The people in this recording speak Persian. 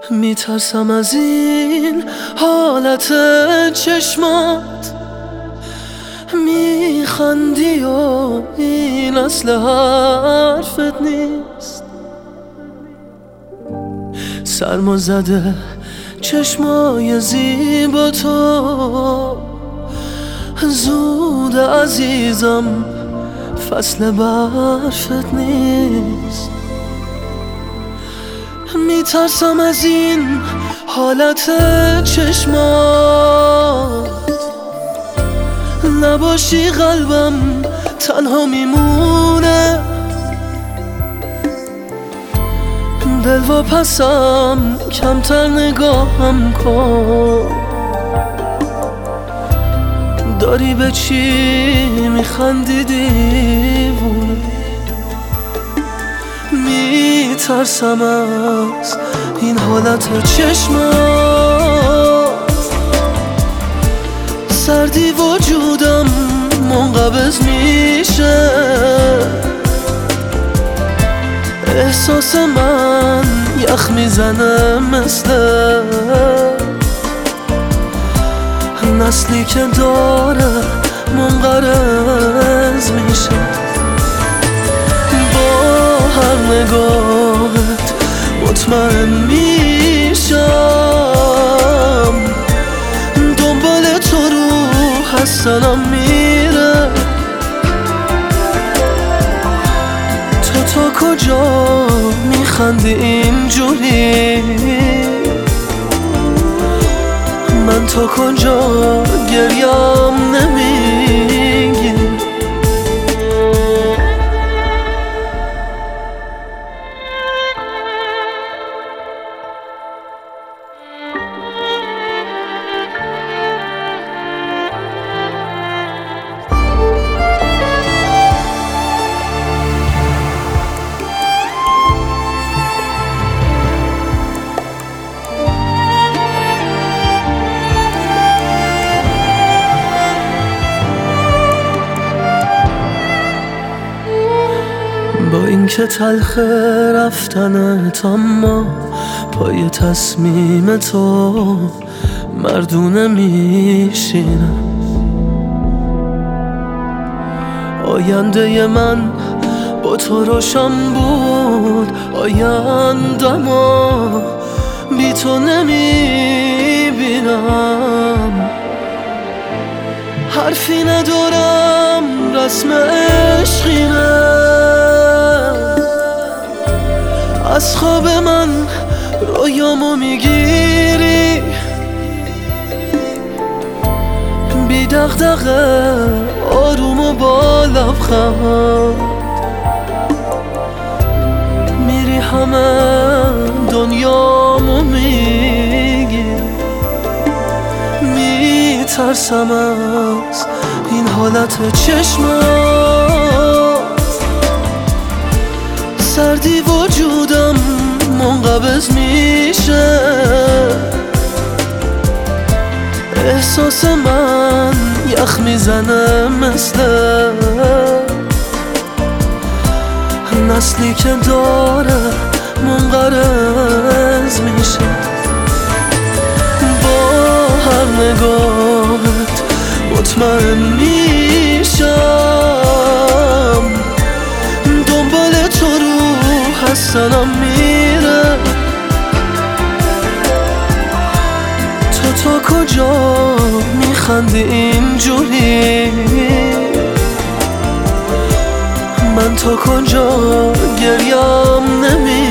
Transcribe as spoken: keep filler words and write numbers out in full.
میترسم از این حالت چشمات، میخندی و این اصل حرفت نیست. سرما زده چشمای زیبا تو، زود عزیزم فصل برفت نیست. میترسم از این حالت چشمات، نباشی قلبم تنها میمونه. دل و پسم کمتر نگاهم کن، داری به چی میخندی دیوونه؟ میترسم از این حالت چشمات، سردی وجودم منقبض میشه. احساس من یخ میزنه مثل نسلی که داره منقرض میشه. با هر نگاهت مطمئن میشم، دنبال تو روح هستنم میره. تو تا کجا میخندی اینجوری؟ من تا کجا گریم نمیگی؟ با اینکه تلخ رفتنت، اما پای تصمیم تو مردونه میشینم. آینده من با تو روشن بود، آینده‌مو بی تو نمیبینم. حرفی ندارم، رسم عشقینه. از خواب من رویامو میگیری، بی دغدغه آروم و با لبخند میری همه دنیامو میگی. میترسم از این حالت چشمات، سردی وجودم منقبض میشه. احساس من یخ میزنه مثل نسلی که داره منقرض میشه. با هر نگاهت مطمئن میشم، دنبال تو روح هستنم میره. تو تا کجا میخندی اینجوری؟ من تا کجا گریم نمی